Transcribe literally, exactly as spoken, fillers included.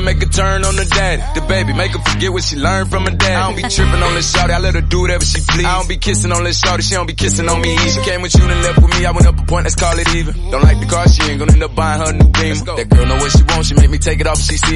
make her turn on the daddy. The baby, make her forget what she learned from her dad. I don't be tripping on this shawty, I let her do whatever she please. I don't be kissing on this shawty, she don't be kissing on me. She came with you and left with me, I went up a point, let's call it even. Don't like the car, she ain't gonna end up buying her a new Beamer. That girl know what she wants, she make me take it off if she see